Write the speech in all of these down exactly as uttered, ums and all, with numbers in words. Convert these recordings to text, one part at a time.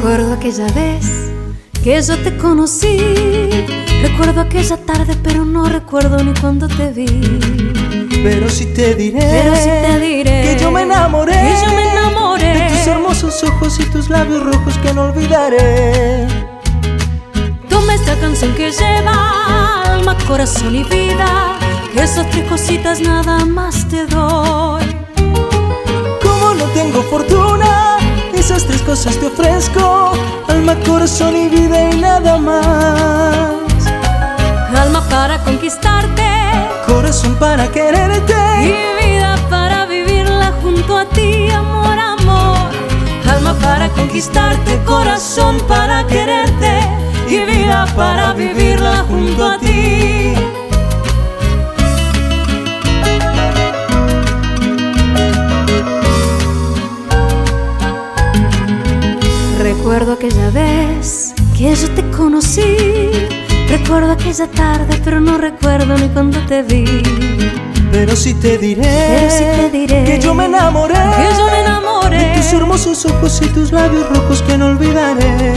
Recuerdo aquella vez que yo te conocí. Recuerdo aquella tarde, pero no recuerdo ni cuando te vi. Pero sí te diré, Pero sí te diré que yo me enamoré, que yo me enamoré de tus hermosos ojos y tus labios rojos que no olvidaré. Toma esta canción que lleva alma, corazón y vida. Esas tres cositas nada más te doy. Como no tengo fortuna, esas tres cosas te ofrezco: alma, corazón y vida y nada más. Alma para conquistarte, corazón para quererte y vida para vivirla junto a ti, amor, amor. Alma para conquistarte, corazón para quererte, y vida para vivirla junto a ti. Recuerdo aquella vez que yo te conocí. Recuerdo aquella tarde, pero no recuerdo ni cuando te vi. Pero sí te diré, Pero sí te diré que yo me enamoré, que yo me enamoré de tus hermosos ojos y tus labios rojos que no olvidaré.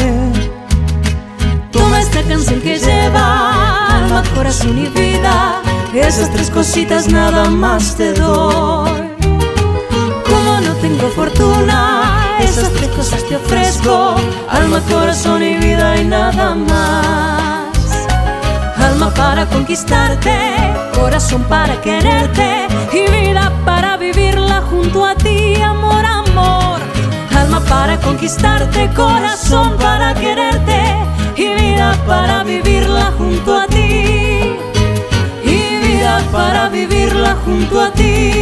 Toma esta canción que lleva alma, corazón y vida. Esas tres cositas nada más te doy. Como no tengo fortuna, esas tres cosas te ofrezco: alma, corazón y vida y nada más. Alma para conquistarte, corazón para quererte, y vida para vivirla junto a ti, amor, amor. Alma para conquistarte, corazón para quererte, y vida para vivirla junto a ti, y vida para vivirla junto a ti.